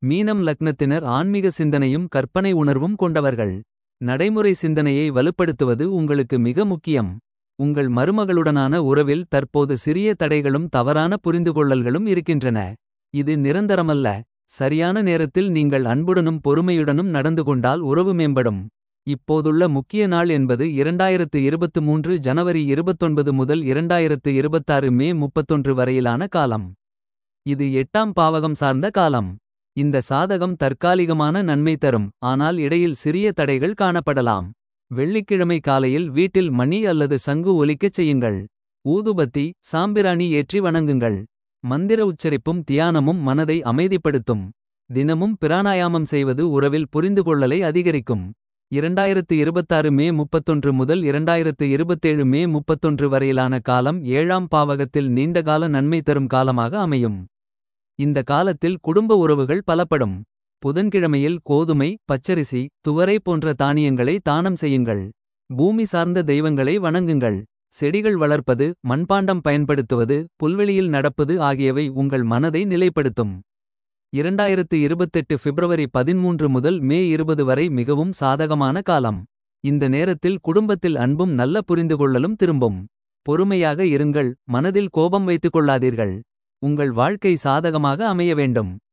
மீனம் லக்னத்தினர் ஆன்மீக சிந்தனையும் கற்பனை உணர்வும் கொண்டவர்கள். நடைமுறை சிந்தனையை வலுப்படுத்துவது உங்களுக்கு மிக முக்கியம். உங்கள் மருமகளுடனான உறவில் தற்போது சிறிய தடைகளும் தவறான புரிந்துகொள்ளல்களும் இருக்கின்றன. இது நிரந்தரமல்ல. சரியான நேரத்தில் நீங்கள் அன்புடனும் பொறுமையுடனும் நடந்து கொண்டால் உறவு மேம்படும். இப்போதுள்ள முக்கிய நாள் என்பது 2023 ஜனவரி 29 முதல் 2026 மே 31 வரையிலான காலம். இது 8ஆம் பாவகம் சார்ந்த காலம். இந்த சாதகம் தற்காலிகமான நன்மை தரும், ஆனால் இடையில் சிறிய தடைகள் காணப்படலாம். வெள்ளிக்கிழமை காலையில் வீட்டில் மணி அல்லது சங்கு ஒலிக்கச் செய்யுங்கள். ஊதுபத்தி சாம்பிராணி ஏற்றி வணங்குங்கள். மந்திர உச்சரிப்பும் தியானமும் மனதை அமைதிப்படுத்தும். தினமும் பிராணாயாமம் செய்வது உறவில் புரிந்துகொள்ளலை அதிகரிக்கும். 2026 மே 31 முதல் 2027 மே 31 வரையிலான காலம் 7ஆம் பாவகத்தில் நீண்டகால நன்மை தரும் காலமாக அமையும். இந்த காலத்தில் குடும்ப உறவுகள் பலப்படும். புதன்கிழமையில் கோதுமை, பச்சரிசி, துவரை போன்ற தானியங்களை தானம் செய்யுங்கள். பூமி சார்ந்த தெய்வங்களை வணங்குங்கள். செடிகள் வளர்ப்பது, மண்பாண்டம் பயன்படுத்துவது, புல்வெளியில் நடப்பது ஆகியவை உங்கள் மனதை நிலைப்படுத்தும். 2028 பிப்ரவரி 13 முதல் மே 20 வரை மிகவும் சாதகமான காலம். இந்த நேரத்தில் குடும்பத்தில் அன்பும் நல்ல புரிந்துகொள்ளலும் திரும்பும். பொறுமையாக இருங்கள், மனதில் கோபம் வைத்துக் கொள்ளாதீர்கள். உங்கள் வாழ்க்கை சாதகமாக அமைய வேண்டும்.